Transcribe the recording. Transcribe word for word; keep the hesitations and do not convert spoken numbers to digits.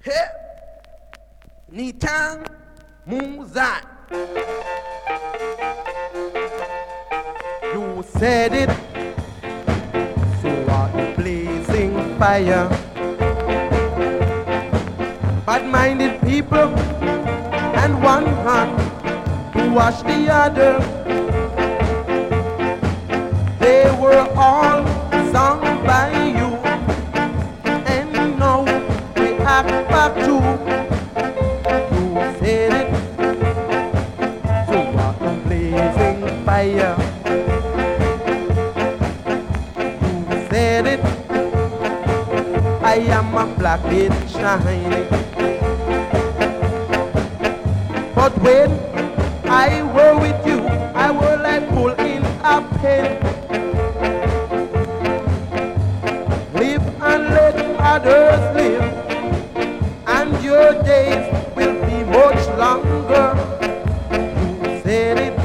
Hey, Nitang Muzat. You said it, so are the blazing fire. Bad-minded people and one hand to wash the other. They were all sung by you, and now we act back to. You said it, so are the blazing fire. You said it, I am a black bead shining. But when I were with you, I were like pull in a pen. Live and let others live, and your days will be much longer. You said it,